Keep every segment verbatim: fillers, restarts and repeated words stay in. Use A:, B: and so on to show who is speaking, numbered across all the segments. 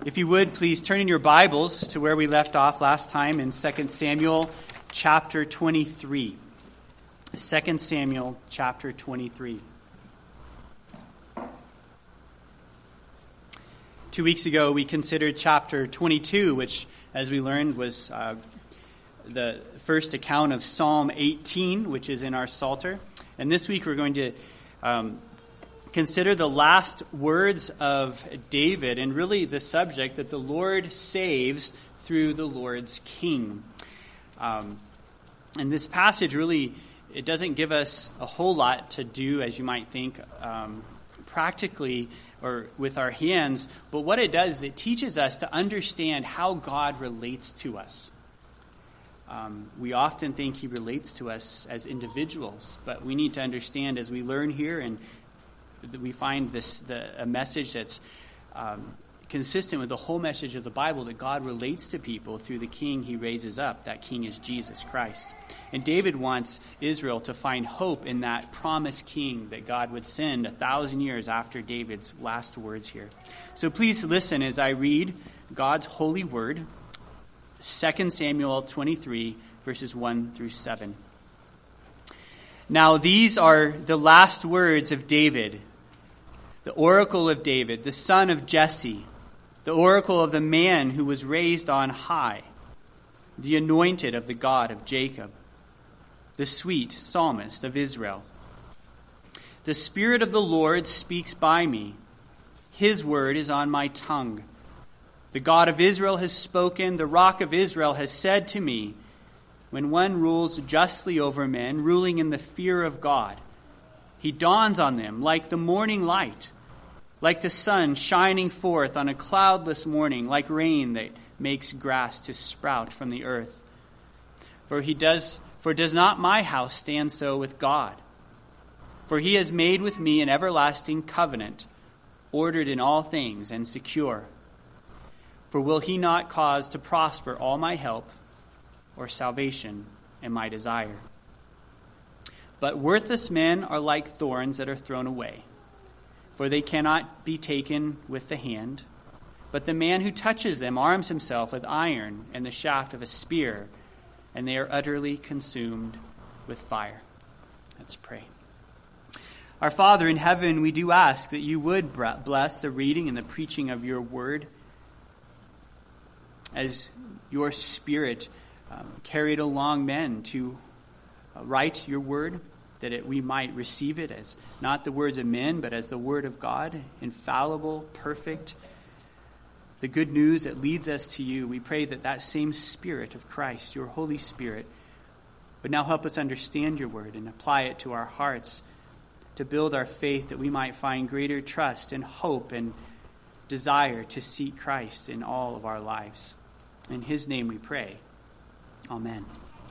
A: If you would, please turn in your Bibles to where we left off last time in Second Samuel chapter twenty-three. Second Samuel chapter twenty-three. Two weeks ago, we considered chapter twenty-two, which, as we learned, was uh, the first account of Psalm eighteen, which is in our Psalter. And this week, we're going to um, consider the last words of David, and really the subject that the Lord saves through the Lord's king. Um, and this passage really, it doesn't give us a whole lot to do, as you might think, um, practically or with our hands. But what it does is it teaches us to understand how God relates to us. Um, we often think he relates to us as individuals, but we need to understand as we learn here and we find this the, a message that's um, consistent with the whole message of the Bible, that God relates to people through the king he raises up. That king is Jesus Christ. And David wants Israel to find hope in that promised king that God would send a thousand years after David's last words here. So please listen as I read God's holy word, Second Samuel twenty-three, verses one through seven. Now these are the last words of David, the oracle of David, the son of Jesse, the oracle of the man who was raised on high, the anointed of the God of Jacob, the sweet psalmist of Israel. The Spirit of the Lord speaks by me. His word is on my tongue. The God of Israel has spoken. The Rock of Israel has said to me, when one rules justly over men, ruling in the fear of God, he dawns on them like the morning light, like the sun shining forth on a cloudless morning, like rain that makes grass to sprout from the earth. For he does, for does not my house stand so with God? For he has made with me an everlasting covenant, ordered in all things and secure. For will he not cause to prosper all my help, or salvation and my desire? But worthless men are like thorns that are thrown away, for they cannot be taken with the hand. But the man who touches them arms himself with iron and the shaft of a spear, and they are utterly consumed with fire. Let's pray. Our Father in heaven, we do ask that you would bless the reading and the preaching of your word, as your Spirit um, carried along men to uh, write your word, that it, we might receive it as not the words of men, but as the word of God, infallible, perfect, the good news that leads us to you. We pray that that same Spirit of Christ, your Holy Spirit, would now help us understand your word and apply it to our hearts, to build our faith, that we might find greater trust and hope and desire to seek Christ in all of our lives. In his name we pray. Amen.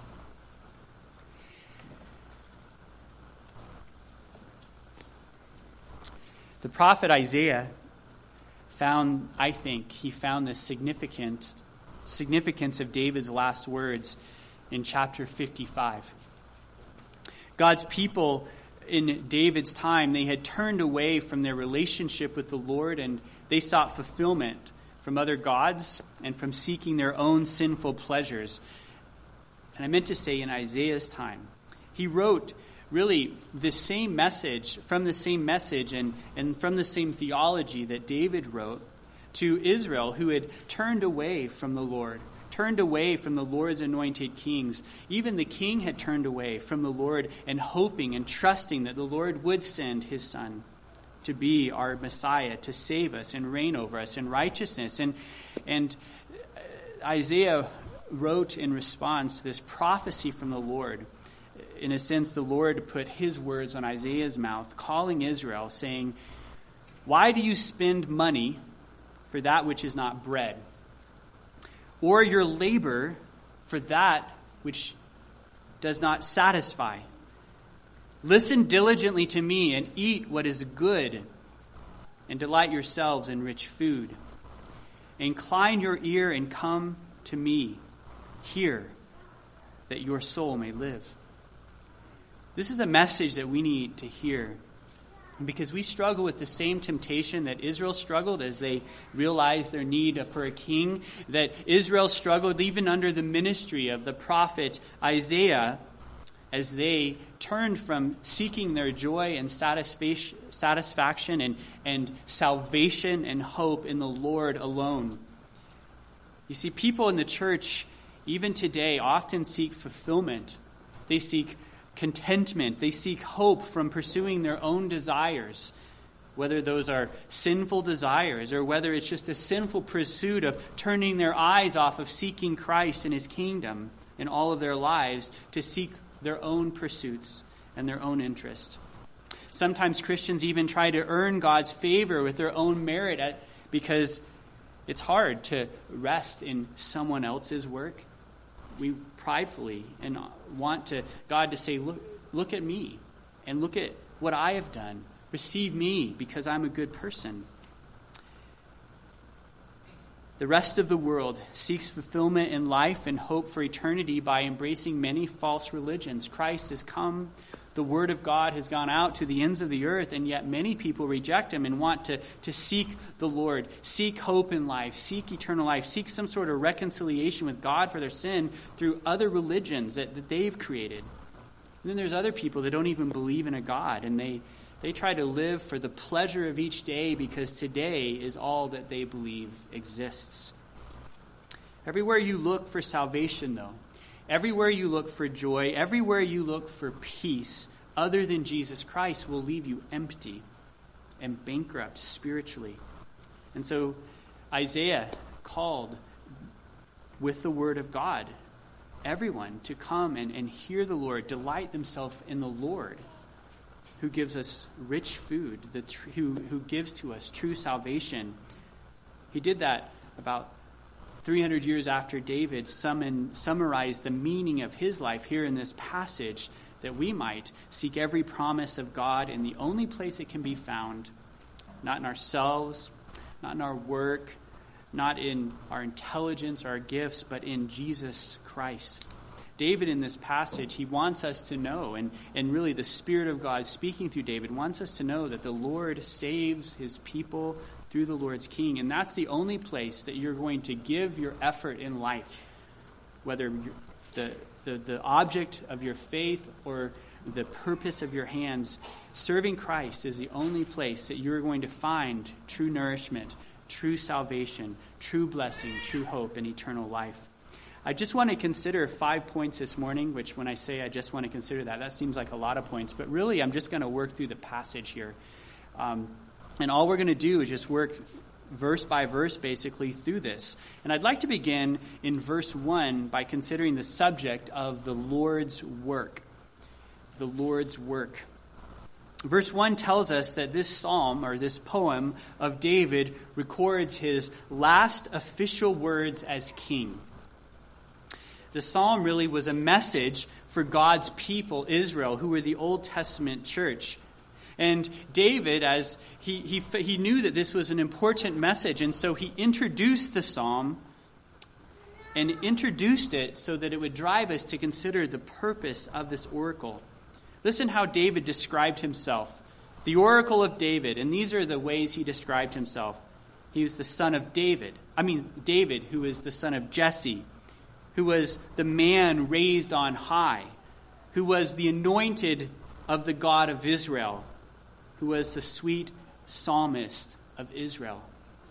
A: The prophet Isaiah found, I think, he found the significant significance of David's last words in chapter fifty-five. God's people in David's time, they had turned away from their relationship with the Lord, and they sought fulfillment from other gods and from seeking their own sinful pleasures. And I meant to say in Isaiah's time, he wrote really the same message, from the same message and, and from the same theology that David wrote to Israel, who had turned away from the Lord, turned away from the Lord's anointed kings. Even the king had turned away from the Lord and hoping and trusting that the Lord would send his son to be our Messiah, to save us and reign over us in righteousness. And, and Isaiah wrote in response to this prophecy from the Lord. In a sense, the Lord put his words on Isaiah's mouth, calling Israel, saying, "Why do you spend money for that which is not bread, or your labor for that which does not satisfy? Listen diligently to me and eat what is good, and delight yourselves in rich food. Incline your ear and come to me. Hear, that your soul may live." This is a message that we need to hear Because we struggle with the same temptation that Israel struggled as they realized their need for a king, that Israel struggled even under the ministry of the prophet Isaiah as they turned from seeking their joy and satisfaction and, and salvation and hope in the Lord alone. You see, people in the church, even today, often seek fulfillment. They seek contentment. They seek hope from pursuing their own desires, whether those are sinful desires or whether it's just a sinful pursuit of turning their eyes off of seeking Christ and his kingdom in all of their lives to seek their own pursuits and their own interest. Sometimes Christians even try to earn God's favor with their own merit at, because it's hard to rest in someone else's work. We pridefully and want to God to say, look, look at me and look at what I have done. Receive me because I'm a good person. The rest of the world seeks fulfillment in life and hope for eternity by embracing many false religions. Christ has come. The word of God has gone out to the ends of the earth, and yet many people reject him and want to, to seek the Lord, seek hope in life, seek eternal life, seek some sort of reconciliation with God for their sin through other religions that, that they've created. And then there's other people that don't even believe in a God, and they, they try to live for the pleasure of each day because today is all that they believe exists. Everywhere you look for salvation, though, everywhere you look for joy, everywhere you look for peace, other than Jesus Christ, will leave you empty and bankrupt spiritually. And so Isaiah called with the word of God everyone to come and, and hear the Lord, delight themselves in the Lord, who gives us rich food, the tr- who, who gives to us true salvation. He did that about three hundred years after David summon, summarized the meaning of his life here in this passage, that we might seek every promise of God in the only place it can be found, not in ourselves, not in our work, not in our intelligence or our gifts, but in Jesus Christ. David, in this passage, he wants us to know, and, and really the Spirit of God speaking through David wants us to know that the Lord saves his people through the Lord's King. And that's the only place that you're going to give your effort in life, whether the, the, the object of your faith or the purpose of your hands. Serving Christ is the only place that you're going to find true nourishment, true salvation, true blessing, true hope, and eternal life. I just want to consider five points this morning, which when I say I just want to consider that, that seems like a lot of points. But really, I'm just going to work through the passage here. Um, and all we're going to do is just work verse by verse, basically, through this. And I'd like to begin in verse one by considering the subject of the Lord's work. The Lord's work. Verse one tells us that this psalm, or this poem of David, records his last official words as king. The psalm really was a message for God's people, Israel, who were the Old Testament church. And David, as he, he, he knew that this was an important message, and so he introduced the psalm and introduced it so that it would drive us to consider the purpose of this oracle. Listen how David described himself. The oracle of David, and these are the ways he described himself. He was the son of David. I mean, David, who is the son of Jesse, who was the man raised on high, who was the anointed of the God of Israel, who was the sweet psalmist of Israel.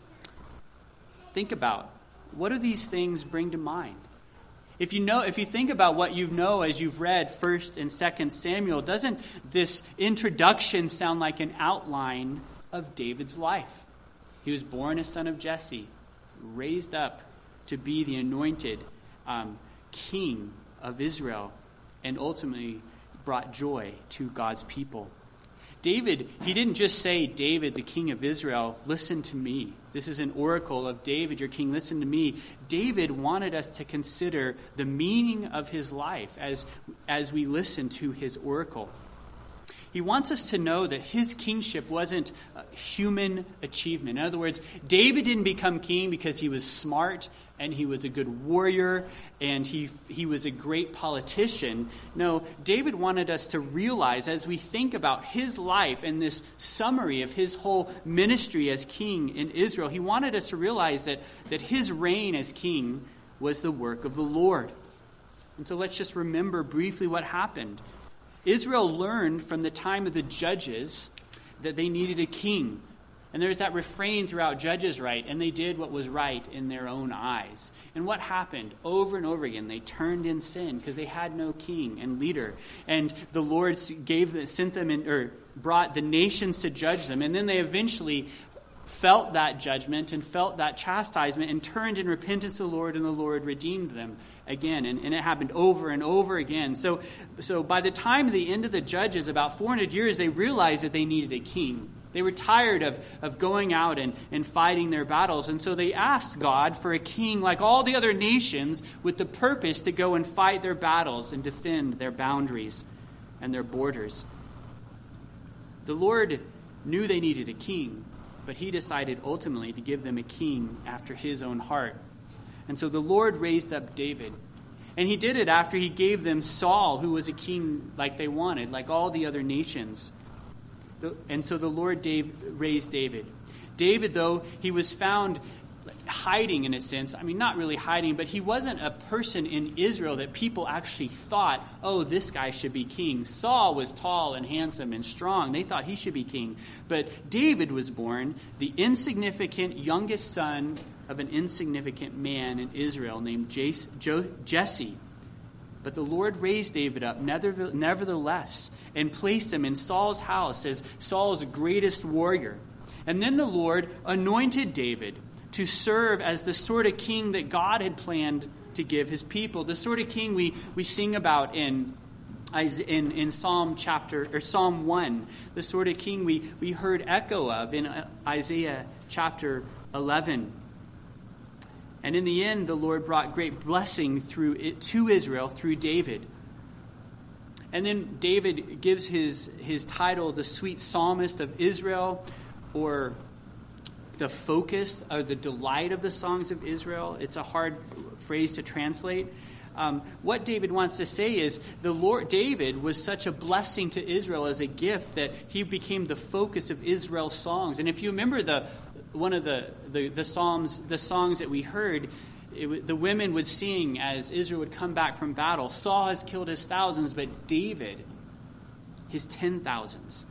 A: Think about, what do these things bring to mind? If you know, if you think about what you know as you've read First and Second Samuel, doesn't this introduction sound like an outline of David's life? He was born a son of Jesse, raised up to be the anointed um, king of Israel, and ultimately brought joy to God's people. David, he didn't just say, David, the king of Israel, listen to me. This is an oracle of David, your king, listen to me. David wanted us to consider the meaning of his life as, as we listen to his oracle. He wants us to know that his kingship wasn't a human achievement. In other words, David didn't become king because he was smart and he was a good warrior and he he was a great politician. No, David wanted us to realize as we think about his life and this summary of his whole ministry as king in Israel, he wanted us to realize that, that his reign as king was the work of the Lord. And so let's just remember briefly what happened. Israel learned from the time of the judges that they needed a king. And there's that refrain throughout Judges, right? And they did what was right in their own eyes. And what happened? Over and over again, they turned in sin because they had no king and leader. And the Lord gave the, sent them in, or brought the nations to judge them. And then they eventually felt that judgment and felt that chastisement and turned in repentance to the Lord, and the Lord redeemed them again. And, and it happened over and over again. So, so by the time of the end of the Judges, about four hundred years, they realized that they needed a king. They were tired of, of going out and, and fighting their battles. And so they asked God for a king like all the other nations with the purpose to go and fight their battles and defend their boundaries and their borders. The Lord knew they needed a king, but he decided ultimately to give them a king after his own heart. And so the Lord raised up David. And he did it after he gave them Saul, who was a king like they wanted, like all the other nations. And so the Lord Dave, raised David. David, though, he was found hiding in a sense. I mean, not really hiding, but he wasn't a person in Israel that people actually thought, oh, this guy should be king. Saul was tall and handsome and strong. They thought he should be king. But David was born the insignificant youngest son of an insignificant man in Israel named Jesse. But the Lord raised David up nevertheless and placed him in Saul's house as Saul's greatest warrior. And then the Lord anointed David to serve as the sort of king that God had planned to give his people. The sort of king we, we sing about in, in in Psalm chapter or Psalm one. The sort of king we, we heard echo of in Isaiah chapter eleven. And in the end, the Lord brought great blessing through it to Israel through David. And then David gives his, his title, the sweet psalmist of Israel, or the focus or the delight of the songs of Israel. It's a hard phrase to translate. Um, what David wants to say is the Lord David was such a blessing to Israel as a gift that he became the focus of Israel's songs. And if you remember the one of the, the, the psalms, the songs that we heard, it, the women would sing as Israel would come back from battle. Saul has killed his thousands, but David, his ten thousands.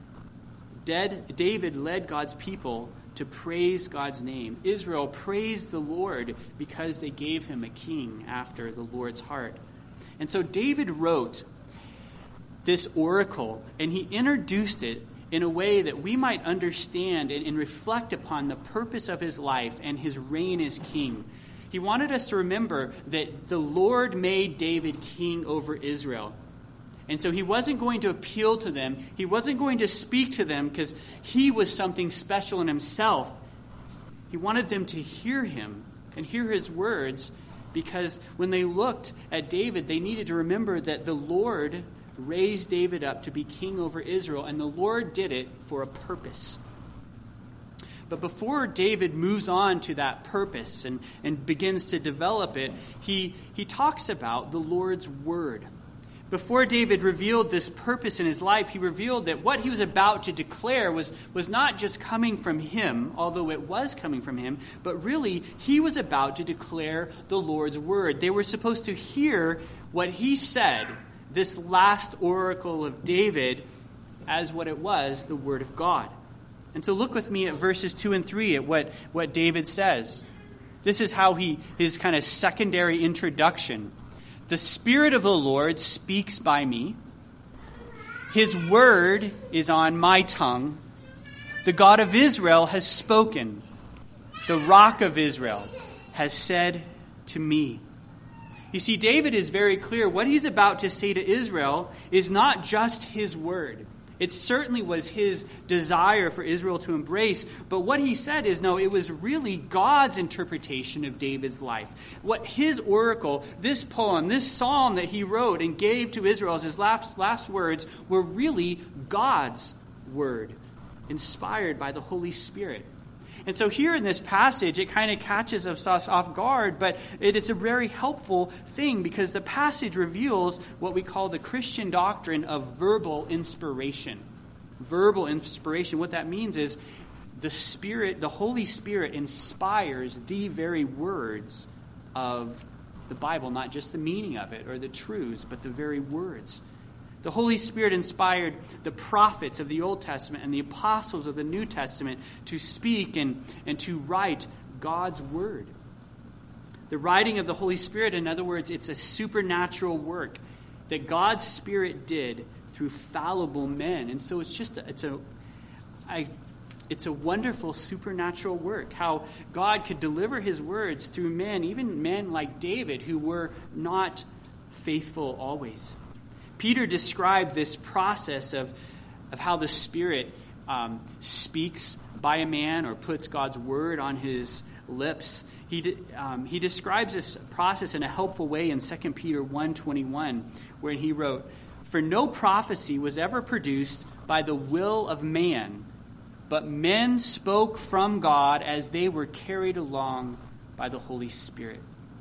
A: Dead, David led God's people to praise God's name. Israel praised the Lord because they gave him a king after the Lord's heart. And so David wrote this oracle, and he introduced it in a way that we might understand and, and reflect upon the purpose of his life and his reign as king. He wanted us to remember that the Lord made David king over Israel. And so he wasn't going to appeal to them. He wasn't going to speak to them because he was something special in himself. He wanted them to hear him and hear his words, because when they looked at David, they needed to remember that the Lord raised David up to be king over Israel, and the Lord did it for a purpose. But before David moves on to that purpose and, and begins to develop it, he, he talks about the Lord's word. Before David revealed this purpose in his life, he revealed that what he was about to declare was, was not just coming from him, although it was coming from him, but really he was about to declare the Lord's word. They were supposed to hear what he said, this last oracle of David, as what it was, the word of God. And so look with me at verses two and three at what, what David says. This is how he, his kind of secondary introduction. The Spirit of the Lord speaks by me. His word is on my tongue. The God of Israel has spoken. The Rock of Israel has said to me. You see, David is very clear. What he's about to say to Israel is not just his word. It certainly was his desire for Israel to embrace, but what he said is, no, it was really God's interpretation of David's life. What his oracle, this poem, this psalm that he wrote and gave to Israel as his last, last words were really God's word, inspired by the Holy Spirit. And so here in this passage, it kind of catches us off guard, but it is a very helpful thing because the passage reveals what we call the Christian doctrine of verbal inspiration. Verbal inspiration, what that means is the Spirit, the Holy Spirit inspires the very words of the Bible, not just the meaning of it or the truths, but the very words. The Holy Spirit inspired the prophets of the Old Testament and the apostles of the New Testament to speak and, and to write God's word. The writing of the Holy Spirit, in other words, it's a supernatural work that God's Spirit did through fallible men. And so it's just a, it's a I, it's a wonderful supernatural work, how God could deliver his words through men, even men like David, who were not faithful always. Peter described this process of, of how the Spirit um, speaks by a man or puts God's word on his lips. He de- um, he describes this process in a helpful way in Second Peter one twenty-one, where he wrote, "For no prophecy was ever produced by the will of man, but men spoke from God as they were carried along by the Holy Spirit."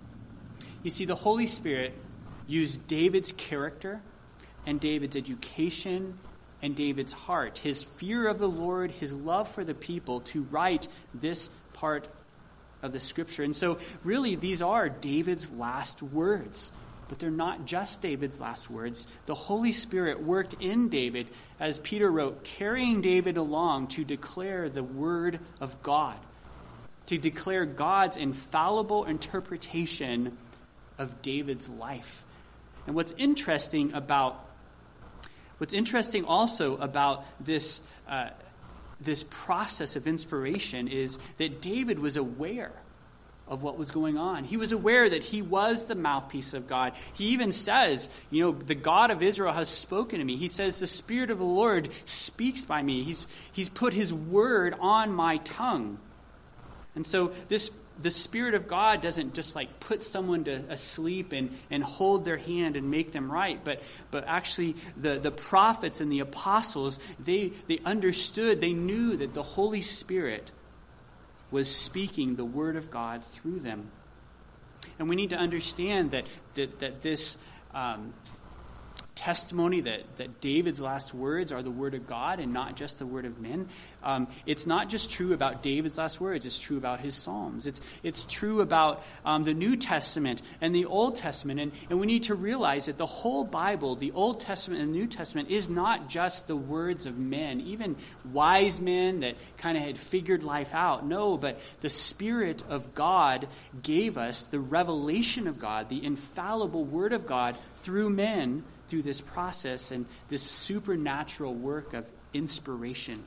A: You see, the Holy Spirit used David's character and David's education and David's heart, his fear of the Lord, his love for the people, to write this part of the Scripture. And so really these are David's last words. But they're not just David's last words. The Holy Spirit worked in David, as Peter wrote, carrying David along to declare the word of God, to declare God's infallible interpretation of David's life. And what's interesting about What's interesting also about this uh, this process of inspiration is that David was aware of what was going on. He was aware that he was the mouthpiece of God. He even says, you know, the God of Israel has spoken to me. He says, the Spirit of the Lord speaks by me. He's he's put his word on my tongue. And so this the Spirit of God doesn't just like put someone to asleep and, and hold their hand and make them right, but but actually the, the prophets and the apostles, they they understood, they knew that the Holy Spirit was speaking the word of God through them. And we need to understand that that, that this um, testimony, that, that David's last words are the word of God and not just the word of men. Um, it's not just true about David's last words, it's true about his Psalms. It's it's true about um, the New Testament and the Old Testament. And, and we need to realize that the whole Bible, the Old Testament and the New Testament, is not just the words of men, even wise men that kind of had figured life out. No, but the Spirit of God gave us the revelation of God, the infallible word of God through men, through this process and this supernatural work of inspiration.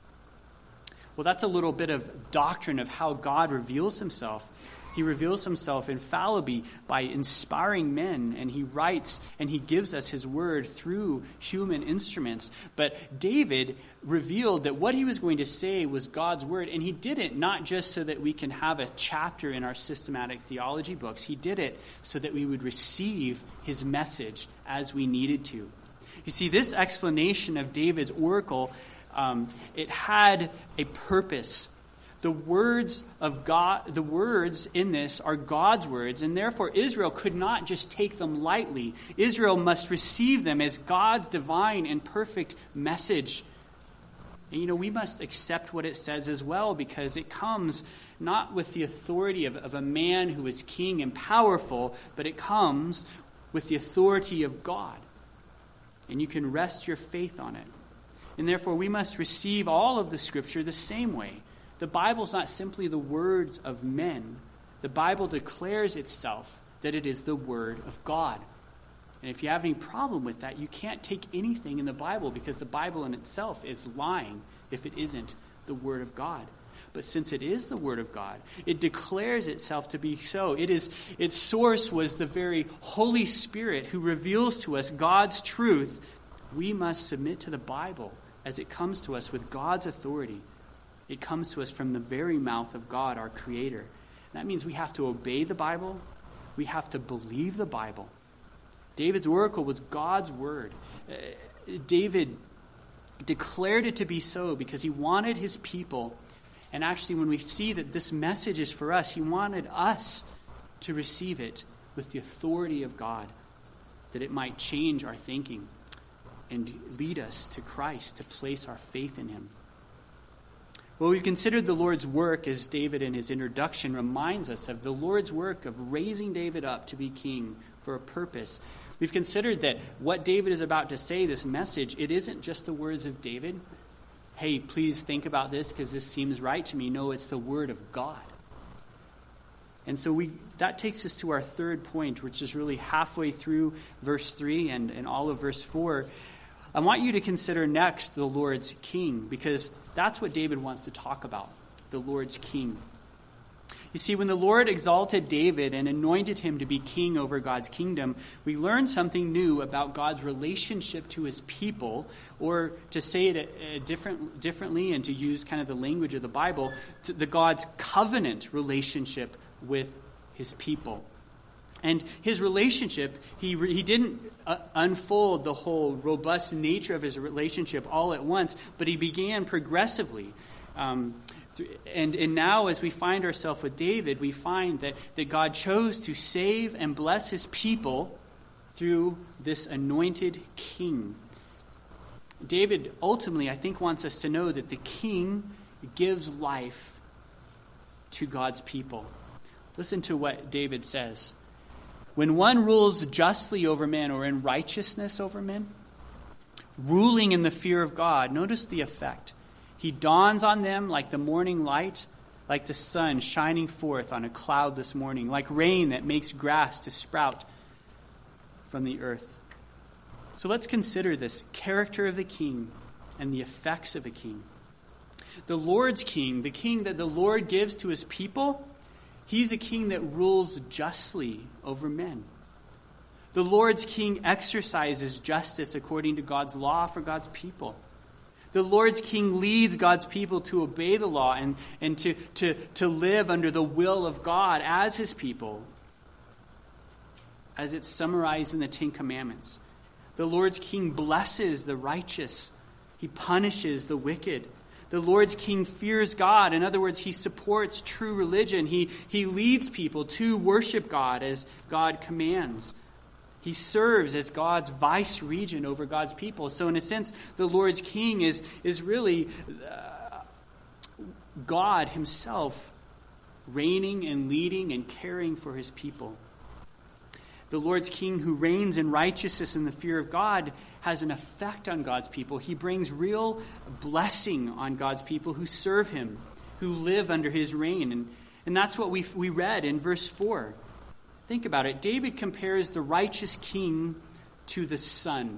A: Well, that's a little bit of doctrine of how God reveals himself. He reveals himself infallibly by inspiring men, and he writes and he gives us his word through human instruments. But David revealed that what he was going to say was God's word, and he did it not just so that we can have a chapter in our systematic theology books. He did it so that we would receive his message as we needed to. You see, this explanation of David's oracle, um, it had a purpose. The words of God, the words in this are God's words, and therefore Israel could not just take them lightly. Israel must receive them as God's divine and perfect message. And you know, we must accept what it says as well, because it comes not with the authority of, of a man who is king and powerful, but it comes with the authority of God. And you can rest your faith on it. And therefore we must receive all of the Scripture the same way. The Bible is not simply the words of men. The Bible declares itself that it is the Word of God. And if you have any problem with that, you can't take anything in the Bible, because the Bible in itself is lying if it isn't the Word of God. But since it is the Word of God, it declares itself to be so. It is, its source was the very Holy Spirit who reveals to us God's truth. We must submit to the Bible as it comes to us with God's authority. It comes to us from the very mouth of God, our Creator. That means we have to obey the Bible. We have to believe the Bible. David's oracle was God's word. Uh, David declared it to be so because he wanted his people, and actually when we see that this message is for us, he wanted us to receive it with the authority of God, that it might change our thinking and lead us to Christ, to place our faith in him. Well, we've considered the Lord's work, as David in his introduction reminds us of, the Lord's work of raising David up to be king for a purpose. We've considered that what David is about to say, this message, it isn't just the words of David. Hey, please think about this because this seems right to me. No, it's the word of God. And so we that takes us to our third point, which is really halfway through verse three and, and all of verse four. I want you to consider next the Lord's king, because that's what David wants to talk about, the Lord's king. You see, when the Lord exalted David and anointed him to be king over God's kingdom, we learn something new about God's relationship to his people, or to say it a, a different, differently and to use kind of the language of the Bible, to the God's covenant relationship with his people. And his relationship, he he didn't uh, unfold the whole robust nature of his relationship all at once, but he began progressively. Um, and, and now as we find ourselves with David, we find that, that God chose to save and bless his people through this anointed king. David ultimately, I think, wants us to know that the king gives life to God's people. Listen to what David says. When one rules justly over men, or in righteousness over men, ruling in the fear of God, notice the effect. He dawns on them like the morning light, like the sun shining forth on a cloudless morning, like rain that makes grass to sprout from the earth. So let's consider this character of the king and the effects of a king. The Lord's king, the king that the Lord gives to his people, he's a king that rules justly over men. The Lord's king exercises justice according to God's law for God's people. The Lord's king leads God's people to obey the law and, and to, to, to live under the will of God as his people, as it's summarized in the Ten Commandments. The Lord's king blesses the righteous. He punishes the wicked. The Lord's king fears God. In other words, he supports true religion. He, he leads people to worship God as God commands. He serves as God's vice regent over God's people. So in a sense, the Lord's king is, is really uh, God himself reigning and leading and caring for his people. The Lord's king who reigns in righteousness and the fear of God has an effect on God's people. He brings real blessing on God's people who serve him, who live under his reign. And, and that's what we we read in verse four. Think about it. David compares the righteous king to the sun.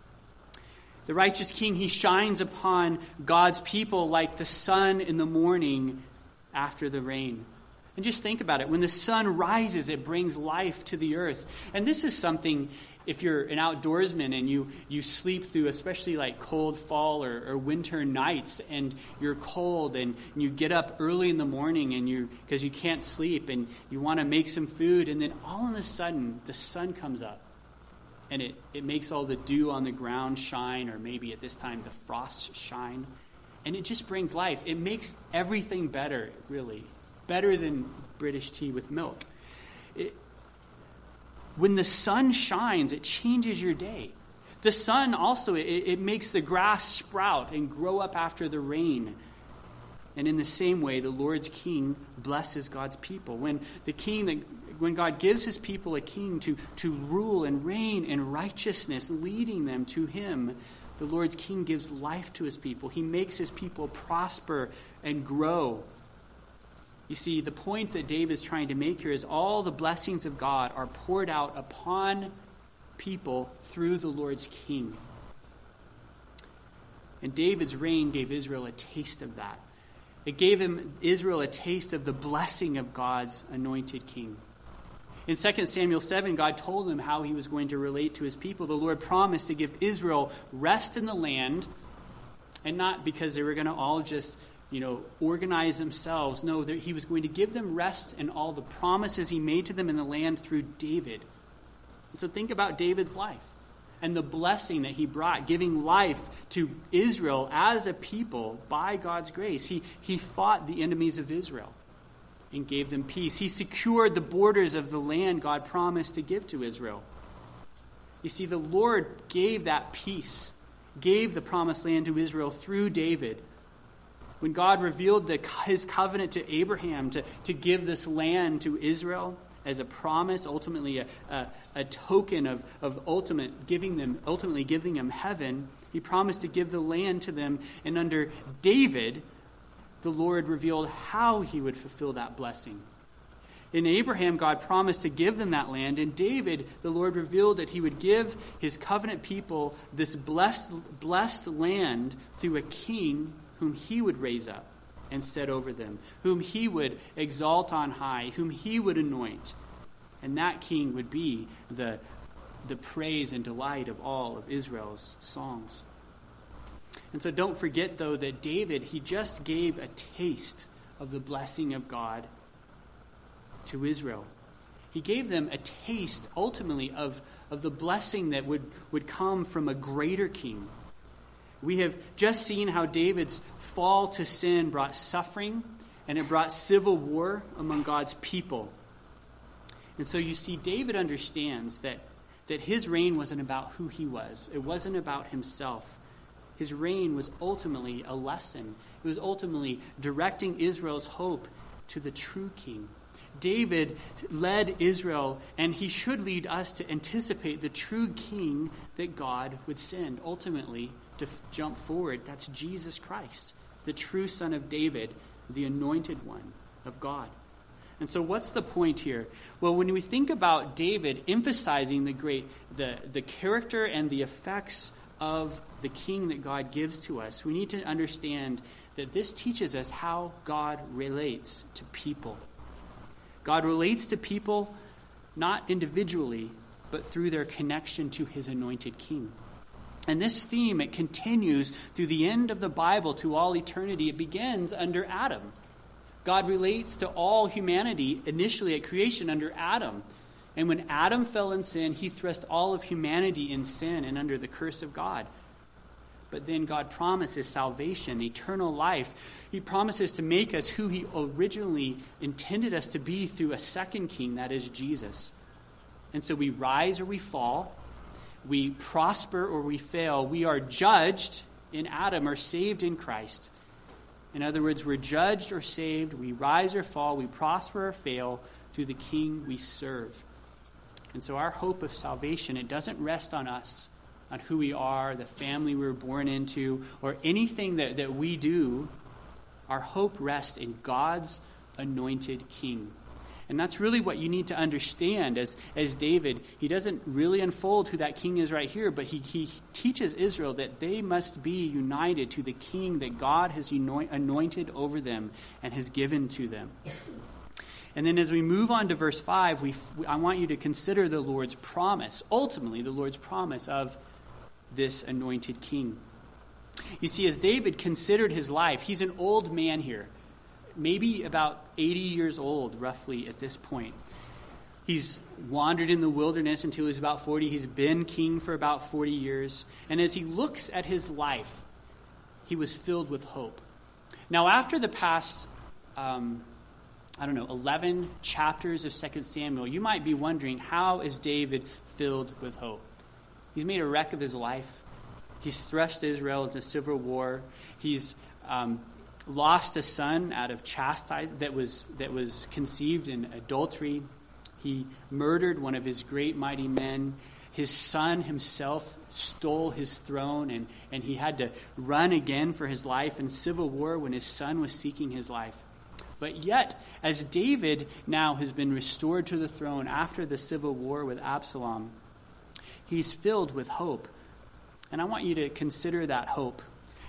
A: The righteous king, he shines upon God's people like the sun in the morning after the rain. And just think about it. When the sun rises, it brings life to the earth. And this is something, if you're an outdoorsman and you, you sleep through especially like cold fall or, or winter nights, and you're cold and you get up early in the morning and you because you can't sleep and you want to make some food, and then all of a sudden the sun comes up and it, it makes all the dew on the ground shine, or maybe at this time the frost shine, and it just brings life. It makes everything better, really. Better than British tea with milk. It, when the sun shines, it changes your day. The sun also, it, it makes the grass sprout and grow up after the rain. And in the same way, the Lord's king blesses God's people. When the king, when God gives his people a king to, to rule and reign in righteousness, leading them to him, the Lord's king gives life to his people. He makes his people prosper and grow. You see, the point that David is trying to make here is all the blessings of God are poured out upon people through the Lord's king. And David's reign gave Israel a taste of that. It gave him Israel a taste of the blessing of God's anointed king. In Second Samuel seven, God told him how he was going to relate to his people. The Lord promised to give Israel rest in the land And not because they were going to all just, you know, organize themselves. No, he was going to give them rest in all the promises he made to them in the land through David. So think about David's life and the blessing that he brought, giving life to Israel as a people by God's grace. He, he fought the enemies of Israel and gave them peace. He secured the borders of the land God promised to give to Israel. You see, the Lord gave that peace, gave the promised land to Israel through David. When God revealed the, his covenant to Abraham to, to give this land to Israel as a promise, ultimately a, a, a token of, of ultimate giving them, ultimately giving them heaven, he promised to give the land to them. And under David, the Lord revealed how he would fulfill that blessing. In Abraham, God promised to give them that land. In David, the Lord revealed that he would give his covenant people this blessed, blessed land through a king whom he would raise up and set over them, whom he would exalt on high, whom he would anoint. And that king would be the, the praise and delight of all of Israel's songs. And so don't forget, though, that David, he just gave a taste of the blessing of God to Israel. He gave them a taste, ultimately, of, of the blessing that would, would come from a greater king. We have just seen how David's fall to sin brought suffering, and it brought civil war among God's people. And so you see, David understands that, that his reign wasn't about who he was. It wasn't about himself. His reign was ultimately a lesson. It was ultimately directing Israel's hope to the true king. David led Israel, and he should lead us to anticipate the true king that God would send, ultimately, to f- jump forward. That's Jesus Christ, the true son of David, the anointed one of God. And so what's the point here? Well, when we think about David emphasizing the great, the, the character and the effects of the king that God gives to us, we need to understand that this teaches us how God relates to people. God relates to people not individually, but through their connection to his anointed king. And this theme, it continues through the end of the Bible to all eternity. It begins under Adam. God relates to all humanity initially at creation under Adam. And when Adam fell in sin, he thrust all of humanity in sin and under the curse of God. But then God promises salvation, eternal life. He promises to make us who he originally intended us to be through a second king, that is Jesus. And so we rise or we fall. We prosper or we fail. We are judged in Adam or saved in Christ. In other words, we're judged or saved. We rise or fall. We prosper or fail through the king we serve. And so our hope of salvation, it doesn't rest on us, on who we are, the family we were born into, or anything that, that we do. Our hope rests in God's anointed king. And that's really what you need to understand as, as David. He doesn't really unfold who that king is right here, but he, he teaches Israel that they must be united to the king that God has anointed over them and has given to them. And then as we move on to verse five, we, I want you to consider the Lord's promise, ultimately the Lord's promise of this anointed king. You see, as David considered his life, he's an old man here, maybe about eighty years old, roughly, at this point. He's wandered in the wilderness until he was about forty. He's been king for about forty years. And as he looks at his life, he was filled with hope. Now, after the past, um, I don't know, eleven chapters of Second Samuel, you might be wondering, how is David filled with hope? He's made a wreck of his life. He's thrust Israel into civil war. He's um, lost a son out of chastise that was that was conceived in adultery. He murdered one of his great mighty men. His son himself stole his throne, and, and he had to run again for his life in civil war when his son was seeking his life. But yet, as David now has been restored to the throne after the civil war with Absalom, he's filled with hope. And I want you to consider that hope.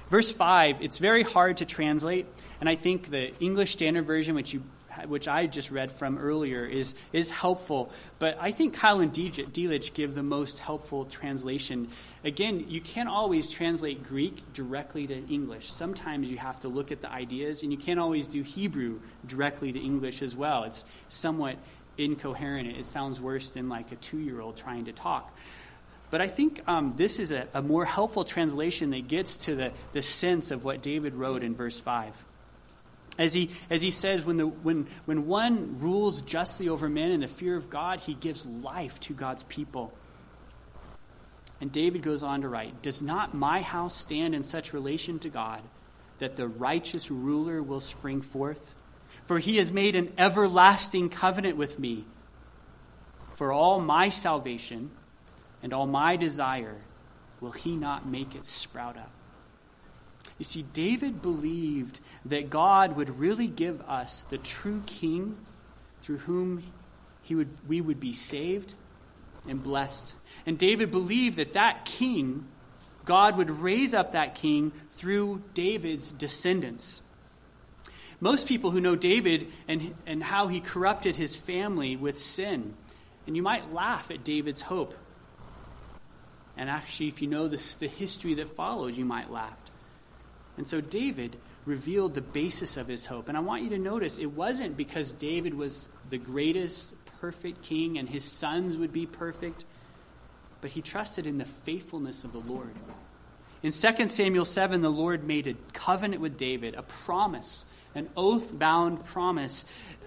A: Verse five, it's very hard to translate, and I think the English Standard Version, which you which I just read from earlier, is is helpful. But I think Kyle and Delitzsch give the most helpful translation. Again, you can't always translate Greek directly to English. Sometimes you have to look at the ideas, and you can't always do Hebrew directly to English as well. It's somewhat incoherent. It sounds worse than like a two-year-old trying to talk. But I think um, this is a, a more helpful translation that gets to the, the sense of what David wrote in verse five. As he as he says, when the when when one rules justly over men in the fear of God, he gives life to God's people. And David goes on to write, "Does not my house stand in such relation to God that the righteous ruler will spring forth? For he has made an everlasting covenant with me. For all my salvation and all my desire, will he not make it sprout up?" You see, David believed that God would really give us the true king through whom he would we would be saved and blessed. And David believed that that king, God would raise up that king through David's descendants. Most people who know David and, and how he corrupted his family with sin, and you might laugh at David's hope. And actually, if you know this, the history that follows, you might laugh. And so David revealed the basis of his hope. And I want you to notice, it wasn't because David was the greatest, perfect king and his sons would be perfect, but he trusted in the faithfulness of the Lord. In Second Samuel seven, the Lord made a covenant with David, a promise, an oath-bound promise.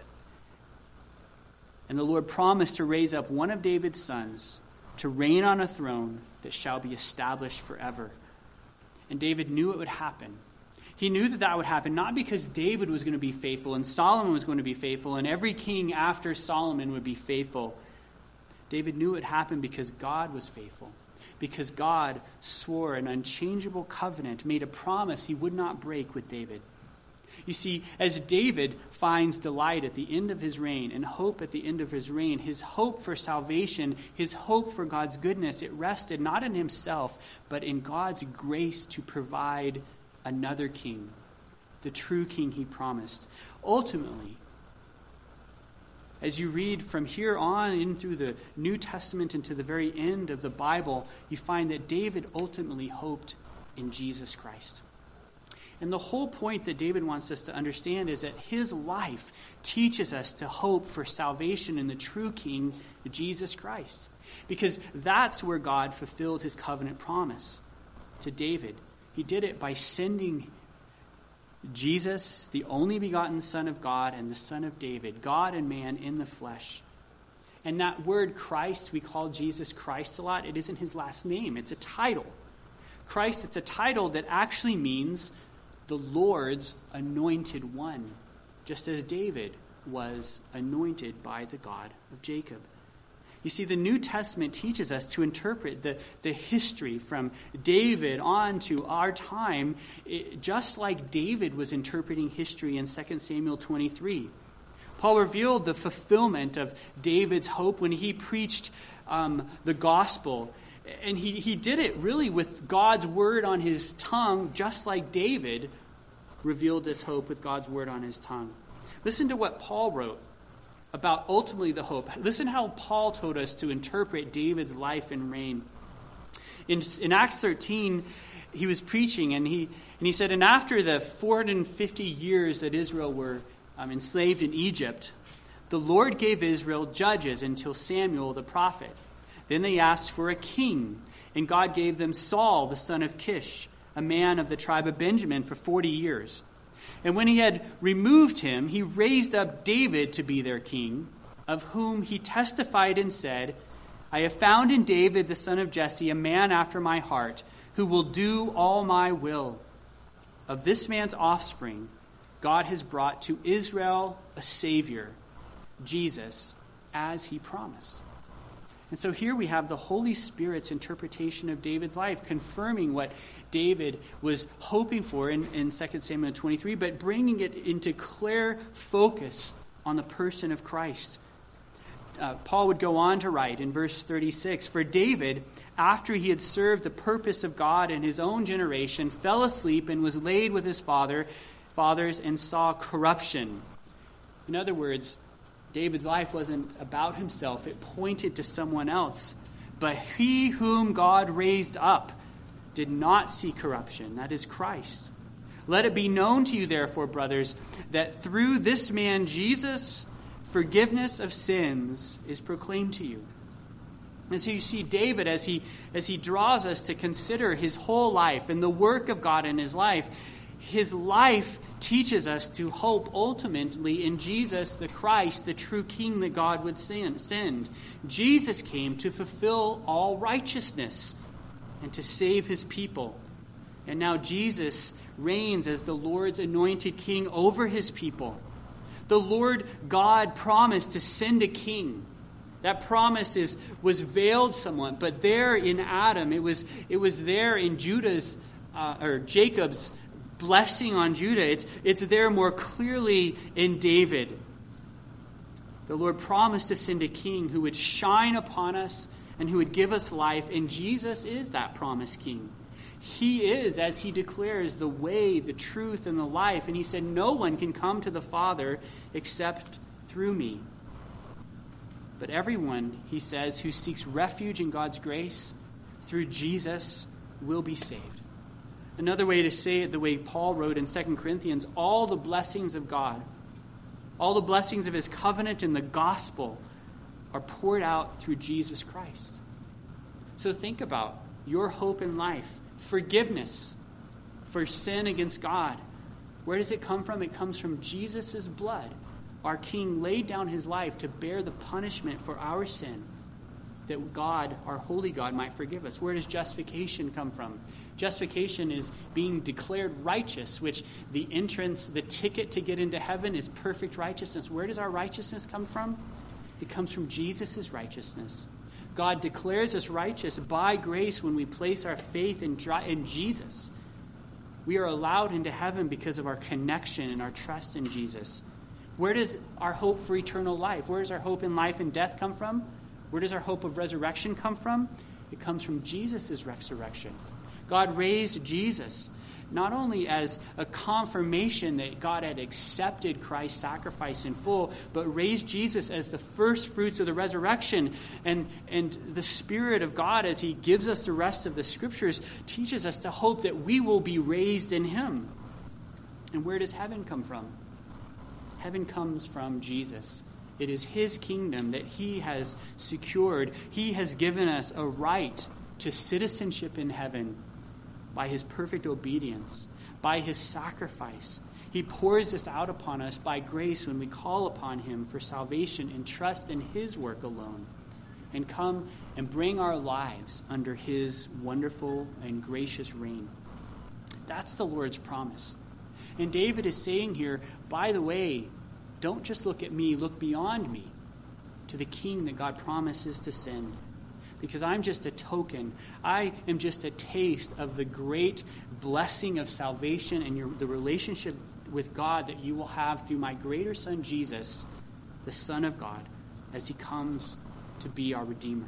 A: And the Lord promised to raise up one of David's sons to reign on a throne that shall be established forever. And David knew it would happen. He knew that that would happen, not because David was going to be faithful and Solomon was going to be faithful and every king after Solomon would be faithful. David knew it would happen because God was faithful, because God swore an unchangeable covenant, made a promise he would not break with David. You see, as David finds delight at the end of his reign and hope at the end of his reign, his hope for salvation, his hope for God's goodness, it rested not in himself, but in God's grace to provide another king, the true king he promised. Ultimately, as you read from here on in through the New Testament and to the very end of the Bible, you find that David ultimately hoped in Jesus Christ. And the whole point that David wants us to understand is that his life teaches us to hope for salvation in the true King, Jesus Christ. Because that's where God fulfilled his covenant promise to David. He did it by sending Jesus, the only begotten Son of God and the Son of David, God and man in the flesh. And that word Christ, we call Jesus Christ a lot. It isn't his last name. It's a title. Christ, it's a title that actually means the Lord's anointed one, just as David was anointed by the God of Jacob. You see, the New Testament teaches us to interpret the, the history from David on to our time, it, just like David was interpreting history in Second Samuel twenty-three. Paul revealed the fulfillment of David's hope when he preached um, the gospel. And he, he did it really with God's word on his tongue, just like David revealed this hope with God's word on his tongue. Listen to what Paul wrote about ultimately the hope. Listen how Paul told us to interpret David's life and reign. In, in Acts thirteen, he was preaching, and he and he said, and after the four hundred fifty years that Israel were um, enslaved in Egypt, the Lord gave Israel judges until Samuel the prophet. Then they asked for a king, and God gave them Saul, the son of Kish, a man of the tribe of Benjamin, for forty years. And when he had removed him, he raised up David to be their king, of whom he testified and said, I have found in David, the son of Jesse, a man after my heart, who will do all my will. Of this man's offspring, God has brought to Israel a Savior, Jesus, as he promised. And so here we have the Holy Spirit's interpretation of David's life, confirming what David was hoping for in, in Second Samuel twenty-three, but bringing it into clear focus on the person of Christ. uh, Paul would go on to write in verse thirty-six, "For David, after he had served the purpose of God in his own generation, fell asleep and was laid with his father, fathers and saw corruption." In other words, David's life wasn't about himself. It pointed to someone else. But he whom God raised up did not see corruption. That is Christ. "Let it be known to you, therefore, brothers, that through this man Jesus, forgiveness of sins is proclaimed to you." And so you see David, as he as he draws us to consider his whole life and the work of God in his life, his life teaches us to hope ultimately in Jesus, the Christ, the true King that God would send. Jesus came to fulfill all righteousness and to save his people. And now Jesus reigns as the Lord's anointed king over his people. The Lord God promised to send a king. That promise is was veiled somewhat, but there in Adam, it was it was there in Judah's uh, or Jacob's blessing on Judah. It's it's there more clearly in David. The Lord promised to send a king who would shine upon us and who would give us life, and Jesus is that promised king. He is, as he declares, the way, the truth, and the life. And he said, "No one can come to the Father except through me." But everyone, he says, who seeks refuge in God's grace through Jesus will be saved. Another way to say it, the way Paul wrote in Second Corinthians, all the blessings of God, all the blessings of his covenant in the gospel are poured out through Jesus Christ. So think about your hope in life. Forgiveness for sin against God. Where does it come from? It comes from Jesus' blood. Our King laid down his life to bear the punishment for our sin, that God, our holy God, might forgive us. Where does justification come from? Justification is being declared righteous, which the entrance, the ticket to get into heaven is perfect righteousness. Where does our righteousness come from? It comes from Jesus' righteousness. God declares us righteous by grace when we place our faith in, in Jesus. We are allowed into heaven because of our connection and our trust in Jesus. Where does our hope for eternal life, where does our hope in life and death come from? Where does our hope of resurrection come from? It comes from Jesus' resurrection. God raised Jesus not only as a confirmation that God had accepted Christ's sacrifice in full, but raised Jesus as the first fruits of the resurrection. And, and the Spirit of God, as he gives us the rest of the Scriptures, teaches us to hope that we will be raised in him. And where does heaven come from? Heaven comes from Jesus. It is his kingdom that he has secured. He has given us a right to citizenship in heaven by his perfect obedience, by his sacrifice. He pours this out upon us by grace when we call upon him for salvation and trust in his work alone, and come and bring our lives under his wonderful and gracious reign. That's the Lord's promise. And David is saying here, by the way, don't just look at me, look beyond me to the king that God promises to send. Because I'm just a token. I am just a taste of the great blessing of salvation and your, the relationship with God that you will have through my greater Son, Jesus, the Son of God, as he comes to be our Redeemer.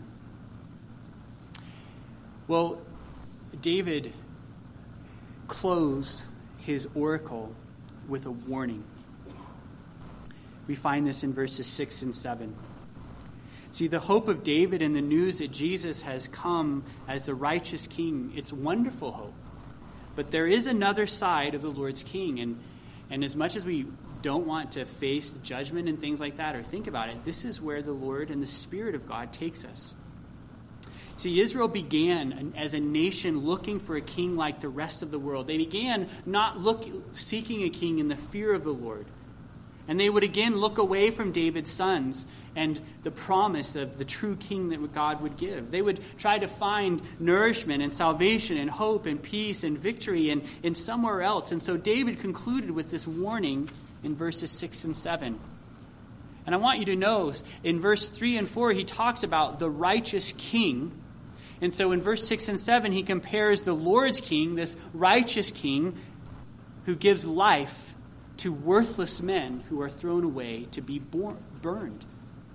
A: Well, David closed his oracle with a warning. We find this in verses six and seven. See, the hope of David and the news that Jesus has come as the righteous king, it's wonderful hope. But there is another side of the Lord's king. And, and as much as we don't want to face judgment and things like that or think about it, this is where the Lord and the Spirit of God takes us. See, Israel began as a nation looking for a king like the rest of the world. They began not look, seeking a king in the fear of the Lord. And they would again look away from David's sons and the promise of the true king that God would give. They would try to find nourishment and salvation and hope and peace and victory in, in somewhere else. And so David concluded with this warning in verses six and seven. And I want you to know, in verse three and four, he talks about the righteous king. And so in verse six and seven, he compares the Lord's king, this righteous king, who gives life to worthless men who are thrown away to be born, burned.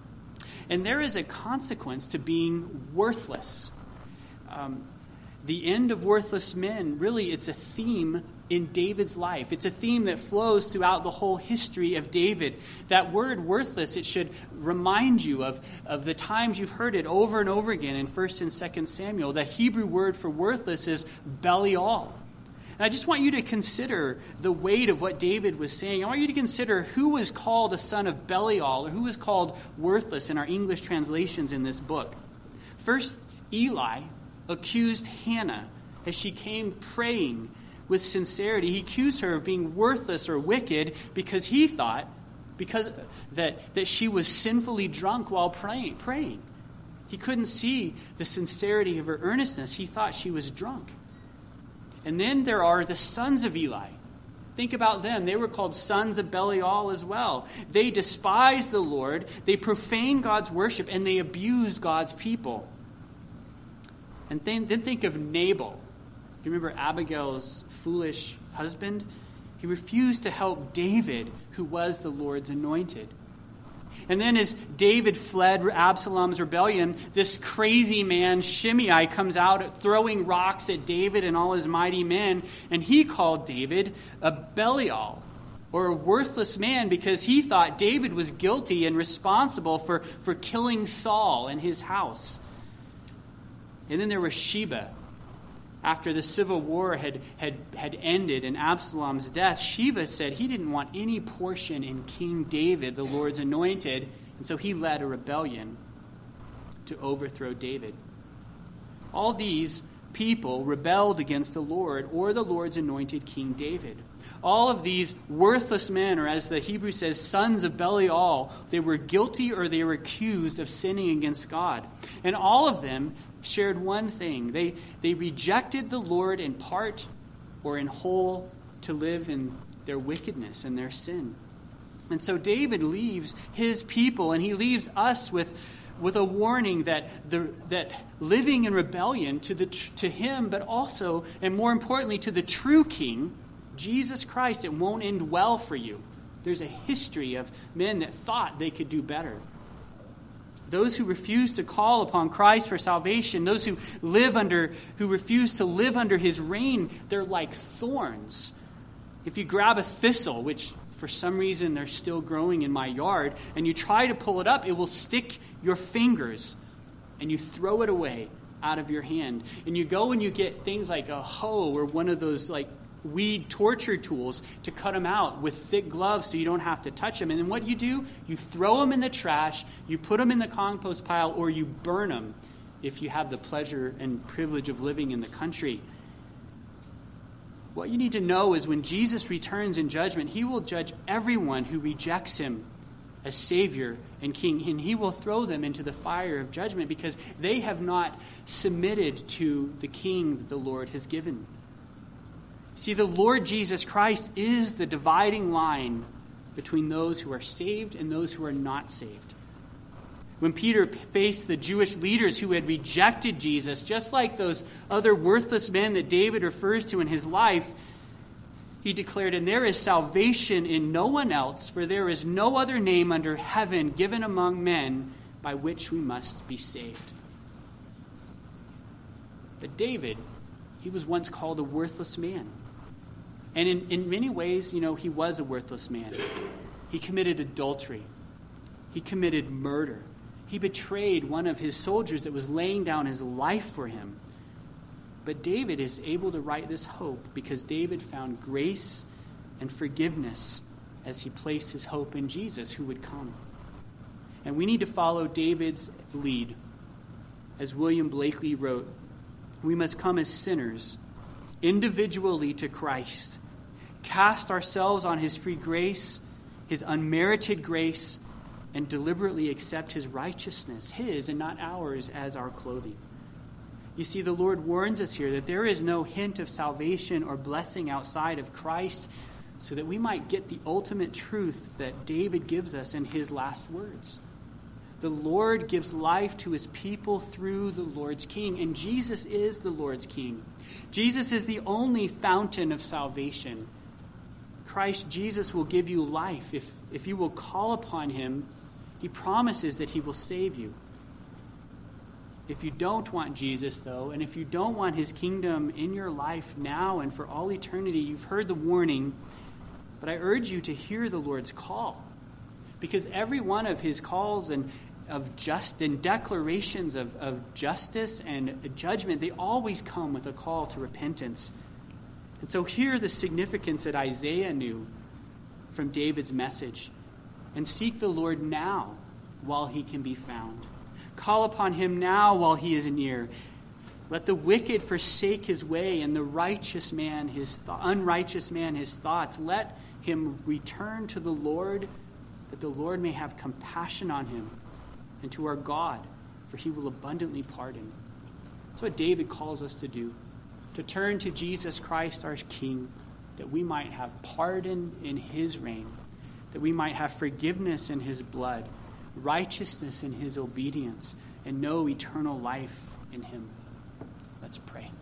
A: And there is a consequence to being worthless. Um, the end of worthless men, really, it's a theme in David's life. It's a theme that flows throughout the whole history of David. That word worthless, it should remind you of, of the times you've heard it over and over again in First and Second Samuel. That Hebrew word for worthless is Belial. And I just want you to consider the weight of what David was saying. I want you to consider who was called a son of Belial, or who was called worthless in our English translations in this book. First, Eli accused Hannah as she came praying with sincerity. He accused her of being worthless or wicked because he thought because that, that she was sinfully drunk while praying, praying. He couldn't see the sincerity of her earnestness. He thought she was drunk. And then there are the sons of Eli. Think about them. They were called sons of Belial as well. They despised the Lord, they profaned God's worship, and they abused God's people. And then, then think of Nabal. Do you remember Abigail's foolish husband? He refused to help David, who was the Lord's anointed. And then as David fled Absalom's rebellion, this crazy man, Shimei, comes out throwing rocks at David and all his mighty men. And he called David a Belial, or a worthless man, because he thought David was guilty and responsible for, for killing Saul and his house. And then there was Sheba. After the civil war had, had, had ended and Absalom's death, Sheba said he didn't want any portion in King David, the Lord's anointed, and so he led a rebellion to overthrow David. All these people rebelled against the Lord or the Lord's anointed King David. All of these worthless men, or as the Hebrew says, sons of Belial, they were guilty or they were accused of sinning against God. And all of them shared one thing. They they rejected the Lord in part or in whole to live in their wickedness and their sin. And so David leaves his people, and he leaves us with with a warning that the that living in rebellion to the to him, but also and more importantly to the true King, Jesus Christ, it won't end well for you. There's a history of men that thought they could do better. Those who refuse to call upon Christ for salvation, those who live under, who refuse to live under his reign, they're like thorns. If you grab a thistle, which for some reason they're still growing in my yard, and you try to pull it up, it will stick your fingers, and you throw it away out of your hand. And you go and you get things like a hoe or one of those like weed torture tools to cut them out with thick gloves so you don't have to touch them. And then what do you do? You throw them in the trash, you put them in the compost pile, or you burn them if you have the pleasure and privilege of living in the country. What you need to know is when Jesus returns in judgment, he will judge everyone who rejects him as Savior and King, and he will throw them into the fire of judgment because they have not submitted to the King that the Lord has given. See, the Lord Jesus Christ is the dividing line between those who are saved and those who are not saved. When Peter faced the Jewish leaders who had rejected Jesus, just like those other worthless men that David refers to in his life, he declared, "And there is salvation in no one else, for there is no other name under heaven given among men by which we must be saved." But David, he was once called a worthless man. And in, in many ways, you know, he was a worthless man. He committed adultery. He committed murder. He betrayed one of his soldiers that was laying down his life for him. But David is able to write this hope because David found grace and forgiveness as he placed his hope in Jesus, who would come. And we need to follow David's lead. As William Blakely wrote, we must come as sinners, individually to Christ, cast ourselves on his free grace, his unmerited grace, and deliberately accept his righteousness, his and not ours, as our clothing. You see, the Lord warns us here that there is no hint of salvation or blessing outside of Christ, so that we might get the ultimate truth that David gives us in his last words. The Lord gives life to his people through the Lord's King, and Jesus is the Lord's King. Jesus is the only fountain of salvation. Christ Jesus will give you life if, if you will call upon him He promises that he will save you. If you don't want Jesus, though, and if you don't want his kingdom in your life now and for all eternity, you've heard the warning, but I urge you to hear the Lord's call. Because every one of his calls and of just and declarations of, of justice and judgment, they always come with a call to repentance. And so hear the significance that Isaiah knew from David's message. And seek the Lord now while he can be found. Call upon him now while he is near. Let the wicked forsake his way, and the righteous man his th- unrighteous man his thoughts. Let him return to the Lord, that the Lord may have compassion on him, and to our God, for he will abundantly pardon. That's what David calls us to do, to turn to Jesus Christ, our King, that we might have pardon in his reign, that we might have forgiveness in his blood, righteousness in his obedience, and know eternal life in him. Let's pray.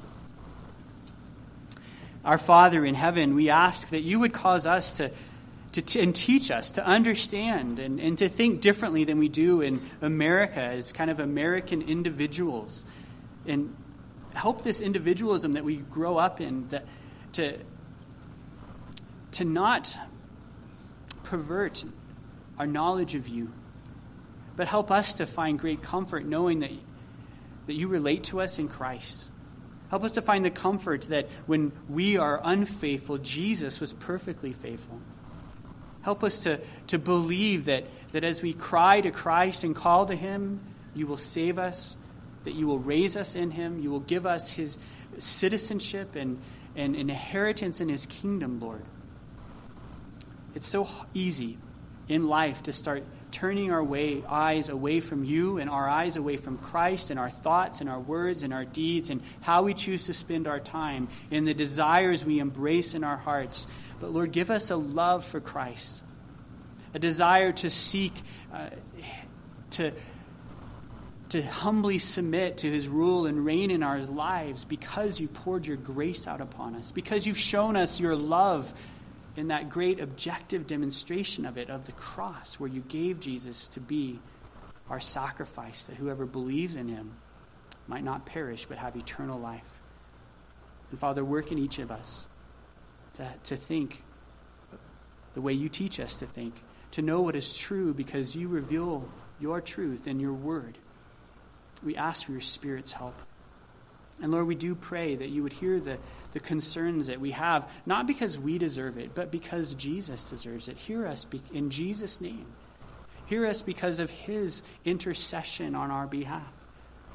A: Our Father in heaven, we ask that you would cause us to, to, to and teach us to understand and, and to think differently than we do in America as kind of American individuals. And help this individualism that we grow up in that to, to not pervert our knowledge of you, but help us to find great comfort knowing that, that you relate to us in Christ. Help us to find the comfort that when we are unfaithful, Jesus was perfectly faithful. Help us to, to believe that, that as we cry to Christ and call to him, you will save us, that you will raise us in him, you will give us his citizenship and, and inheritance in his kingdom, Lord. It's so easy in life to start turning our way, eyes away from you and our eyes away from Christ and our thoughts and our words and our deeds and how we choose to spend our time in the desires we embrace in our hearts. But Lord, give us a love for Christ, a desire to seek, uh, to, to humbly submit to his rule and reign in our lives because you poured your grace out upon us, because you've shown us your love in that great objective demonstration of it, of the cross, where you gave Jesus to be our sacrifice, that whoever believes in him might not perish but have eternal life. And Father, work in each of us to, to think the way you teach us to think, to know what is true because you reveal your truth in your word. We ask for your Spirit's help. And Lord, we do pray that you would hear the, the concerns that we have, not because we deserve it, but because Jesus deserves it. Hear us be, in Jesus' name. Hear us because of his intercession on our behalf.